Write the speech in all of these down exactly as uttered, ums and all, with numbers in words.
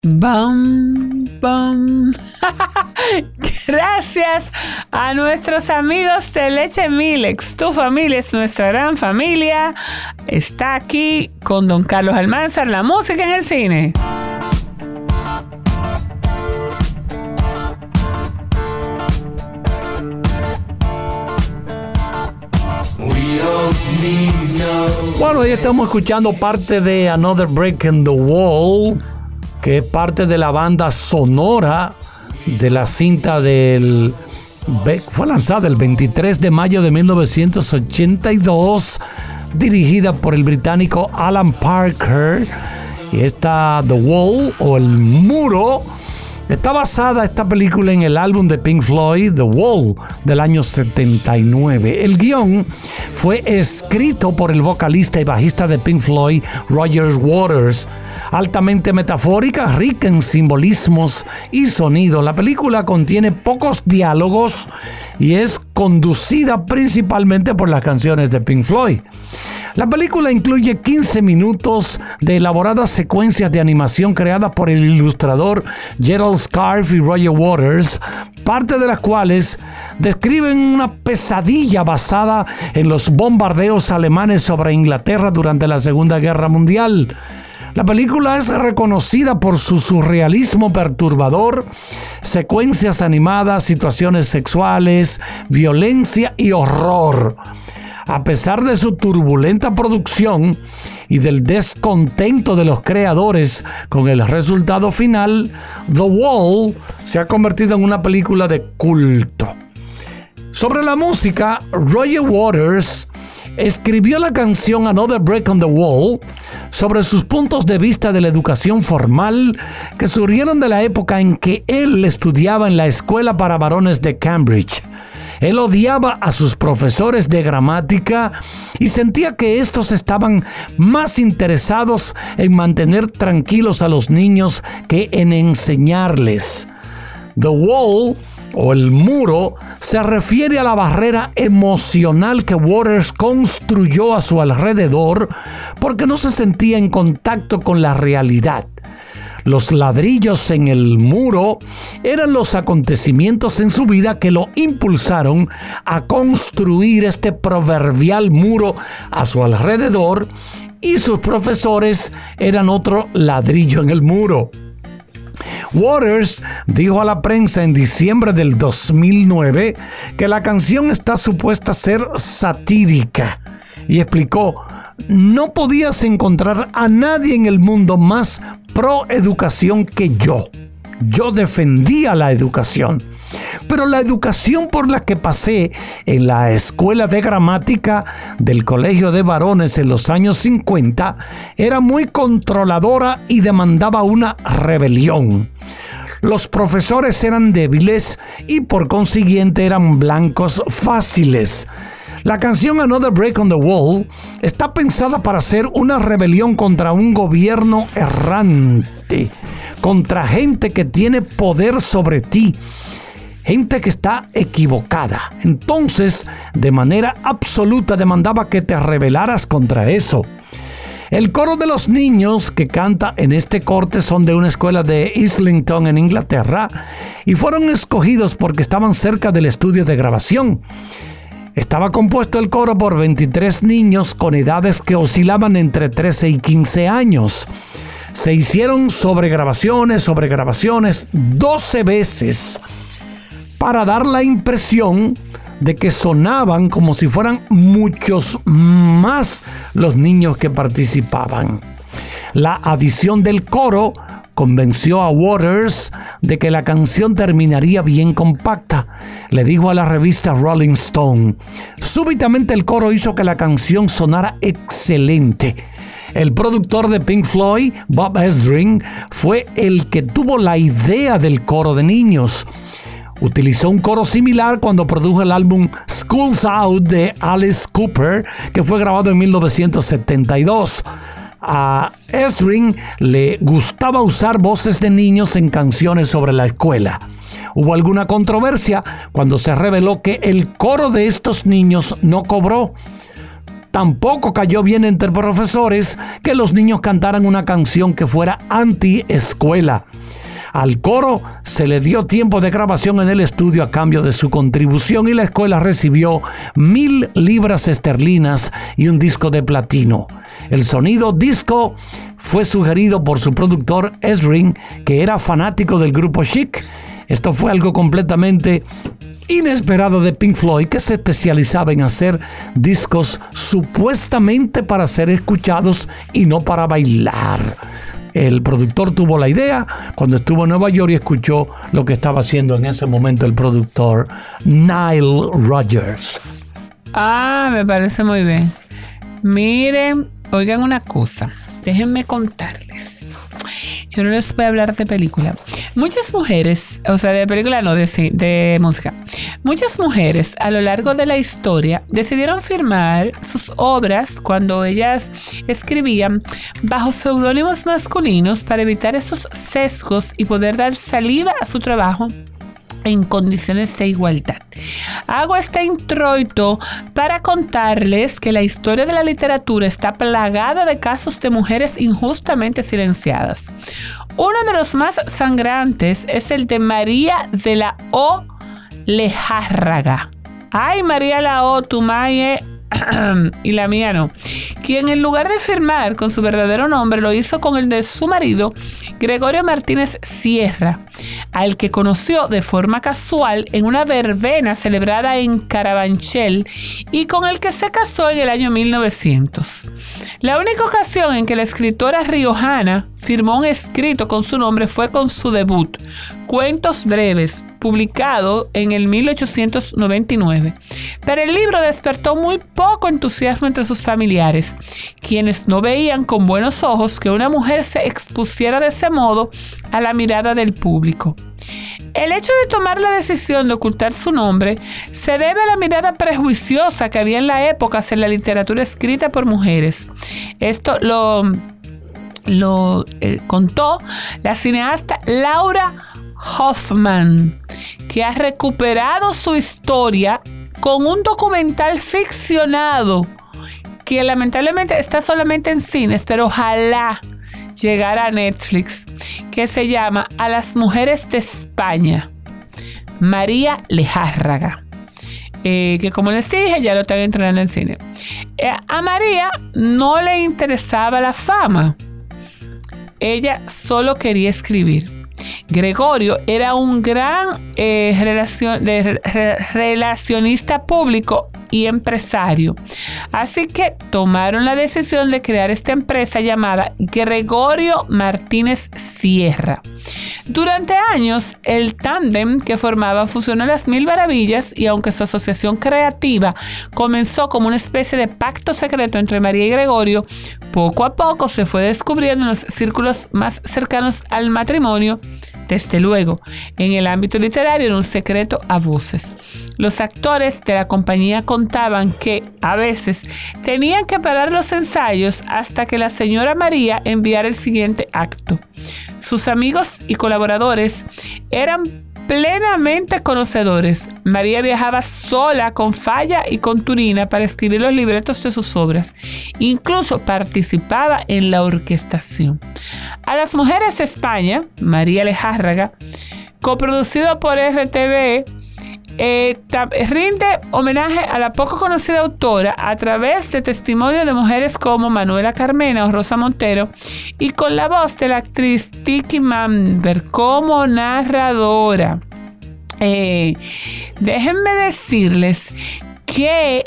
Bam, bam. Gracias a nuestros amigos de Leche Milex. Tu familia es nuestra gran familia. Está aquí con Don Carlos Almanzar, la música en el cine. Bueno, hoy estamos escuchando parte de Another Break in the Wall, que es parte de la banda sonora de la cinta del... Fue lanzada el veintitrés de mayo de mil novecientos ochenta y dos, dirigida por el británico Alan Parker. Y esta The Wall, o El Muro, está basada esta película en el álbum de Pink Floyd, The Wall, del año setenta y nueve. El guión fue escrito por el vocalista y bajista de Pink Floyd, Roger Waters. Altamente metafórica, rica en simbolismos y sonido. La película contiene pocos diálogos y es conducida principalmente por las canciones de Pink Floyd. La película incluye quince minutos de elaboradas secuencias de animación creadas por el ilustrador Gerald Scarfe y Roger Waters, parte de las cuales describen una pesadilla basada en los bombardeos alemanes sobre Inglaterra durante la Segunda Guerra Mundial. La película es reconocida por su surrealismo perturbador, secuencias animadas, situaciones sexuales, violencia y horror. A pesar de su turbulenta producción y del descontento de los creadores con el resultado final, The Wall se ha convertido en una película de culto. Sobre la música, Roger Waters escribió la canción Another Break on the Wall sobre sus puntos de vista de la educación formal que surgieron de la época en que él estudiaba en la escuela para varones de Cambridge. Él odiaba a sus profesores de gramática y sentía que estos estaban más interesados en mantener tranquilos a los niños que en enseñarles. The Wall, o El Muro, se refiere a la barrera emocional que Waters construyó a su alrededor porque no se sentía en contacto con la realidad. Los ladrillos en el muro eran los acontecimientos en su vida que lo impulsaron a construir este proverbial muro a su alrededor, y sus profesores eran otro ladrillo en el muro. Waters dijo a la prensa en diciembre del dos mil nueve que la canción está supuesta a ser satírica y explicó: no podías encontrar a nadie en el mundo más pro educación que yo. Yo defendía la educación, pero la educación por la que pasé en la escuela de gramática del colegio de varones en los años cincuenta era muy controladora y demandaba una rebelión. Los profesores eran débiles y por consiguiente eran blancos fáciles. La canción Another Break on the Wall está pensada para ser una rebelión contra un gobierno errante, contra gente que tiene poder sobre ti, gente que está equivocada. Entonces, de manera absoluta demandaba que te rebelaras contra eso. El coro de los niños que canta en este corte son de una escuela de Islington en Inglaterra y fueron escogidos porque estaban cerca del estudio de grabación. Estaba compuesto el coro por veintitrés niños con edades que oscilaban entre trece y quince años. Se hicieron sobregrabaciones, sobregrabaciones doce veces para dar la impresión de que sonaban como si fueran muchos más los niños que participaban. La adición del coro convenció a Waters de que la canción terminaría bien compacta. Le dijo a la revista Rolling Stone: súbitamente el coro hizo que la canción sonara excelente. El productor de Pink Floyd, Bob Ezrin, fue el que tuvo la idea del coro de niños. Utilizó un coro similar cuando produjo el álbum School's Out de Alice Cooper, que fue grabado en mil novecientos setenta y dos. A Ezrin le gustaba usar voces de niños en canciones sobre la escuela. Hubo alguna controversia cuando se reveló que el coro de estos niños no cobró. Tampoco cayó bien entre profesores que los niños cantaran una canción que fuera anti-escuela. Al coro se le dio tiempo de grabación en el estudio a cambio de su contribución y la escuela recibió mil libras esterlinas y un disco de platino. El sonido disco fue sugerido por su productor Esrin, que era fanático del grupo Chic. Esto fue algo completamente inesperado de Pink Floyd, que se especializaba en hacer discos supuestamente para ser escuchados y no para bailar. El productor tuvo la idea cuando estuvo en Nueva York y escuchó lo que estaba haciendo en ese momento el productor Nile Rodgers. Ah, me parece muy bien. Miren, oigan una cosa, déjenme contarles. Yo no les voy a hablar de película. Muchas mujeres, o sea, de película no, de, de música. Muchas mujeres a lo largo de la historia decidieron firmar sus obras cuando ellas escribían bajo seudónimos masculinos para evitar esos sesgos y poder dar salida a su trabajo en condiciones de igualdad. Hago este introito para contarles que la historia de la literatura está plagada de casos de mujeres injustamente silenciadas. Uno de los más sangrantes es el de María de la O. Lejárraga. Ay, María la O, tu mae y la mía no. Quien en lugar de firmar con su verdadero nombre lo hizo con el de su marido, Gregorio Martínez Sierra, al que conoció de forma casual en una verbena celebrada en Carabanchel y con el que se casó en el año mil novecientos. La única ocasión en que la escritora riojana firmó un escrito con su nombre fue con su debut, Cuentos Breves, publicado en el mil ochocientos noventa y nueve. Pero el libro despertó muy poco entusiasmo entre sus familiares, quienes no veían con buenos ojos que una mujer se expusiera de ese modo a la mirada del público. El hecho de tomar la decisión de ocultar su nombre se debe a la mirada prejuiciosa que había en la época hacia la literatura escrita por mujeres. Esto lo, lo eh, contó la cineasta Laura Hoffman, que ha recuperado su historia con un documental ficcionado que lamentablemente está solamente en cines, pero ojalá llegara a Netflix, que se llama A las mujeres de España, María Lejárraga, eh, que como les dije ya lo están entrenando en cine. Eh, a María no le interesaba la fama, ella solo quería escribir. Gregorio era un gran eh, relacion, de, re, relacionista público y empresario, así que tomaron la decisión de crear esta empresa llamada Gregorio Martínez Sierra. Durante años, el tándem que formaban funcionó a las mil maravillas y aunque su asociación creativa comenzó como una especie de pacto secreto entre María y Gregorio, poco a poco se fue descubriendo en los círculos más cercanos al matrimonio. Desde luego, en el ámbito literario era un secreto a voces. Los actores de la compañía contaban que, a veces, tenían que parar los ensayos hasta que la señora María enviara el siguiente acto. Sus amigos y colaboradores eran plenamente conocedores. María viajaba sola con Falla y con Turina para escribir los libretos de sus obras. Incluso participaba en la orquestación. A las mujeres de España, María Lejárraga, coproducido por R T V, eh, rinde homenaje a la poco conocida autora a través de testimonios de mujeres como Manuela Carmena o Rosa Montero y con la voz de la actriz Tiki Mamber como narradora. Eh, déjenme decirles que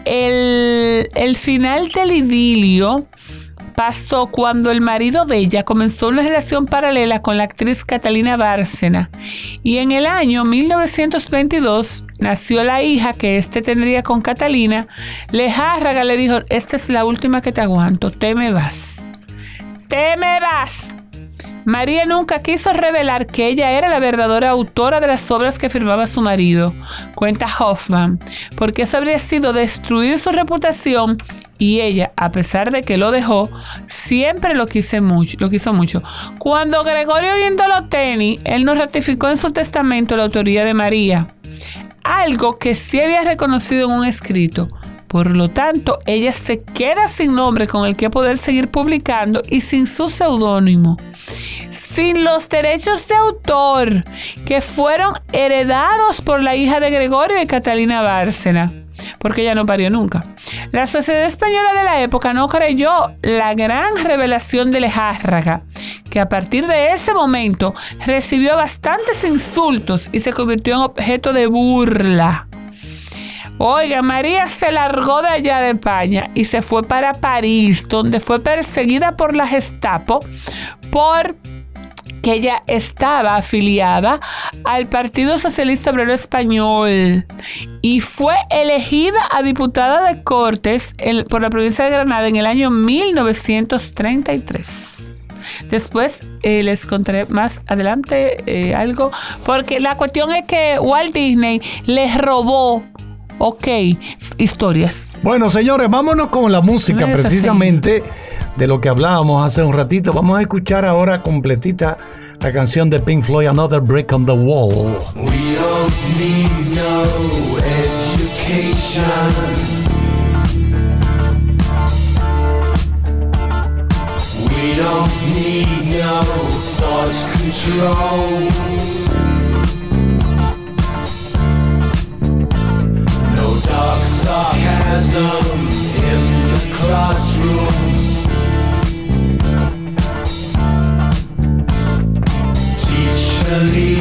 el, el final del idilio pasó cuando el marido de ella comenzó una relación paralela con la actriz Catalina Bárcena y en el año mil novecientos veintidós nació la hija que éste tendría con Catalina. Lejárraga le dijo: esta es la última que te aguanto, te me vas, te me vas. María nunca quiso revelar que ella era la verdadera autora de las obras que firmaba su marido, cuenta Hoffman, porque eso habría sido destruir su reputación y ella, a pesar de que lo dejó, siempre lo, quise mucho, lo quiso mucho. Cuando Gregorio Guindoloteni, él no ratificó en su testamento la autoría de María, algo que sí había reconocido en un escrito, Por lo tanto, ella se queda sin nombre con el que poder seguir publicando y sin su seudónimo, sin los derechos de autor que fueron heredados por la hija de Gregorio y Catalina Bárcena, porque ella no parió nunca. La sociedad española de la época no creyó la gran revelación de Lejárraga, que a partir de ese momento recibió bastantes insultos y se convirtió en objeto de burla. Oiga, María se largó de allá de España y se fue para París, donde fue perseguida por la Gestapo por que ella estaba afiliada al Partido Socialista Obrero Español y fue elegida a diputada de Cortes en, por la provincia de Granada en el año mil novecientos treinta y tres. Después eh, les contaré más adelante eh, algo, porque la cuestión es que Walt Disney les robó, ok, historias. Bueno, señores, vámonos con la música, no precisamente así. De lo que hablábamos hace un ratito. Vamos a escuchar ahora completita la canción de Pink Floyd, Another Brick on the Wall. We don't need no education. We don't need no thought control. No dark sarcasm in the classroom. Teacher, leave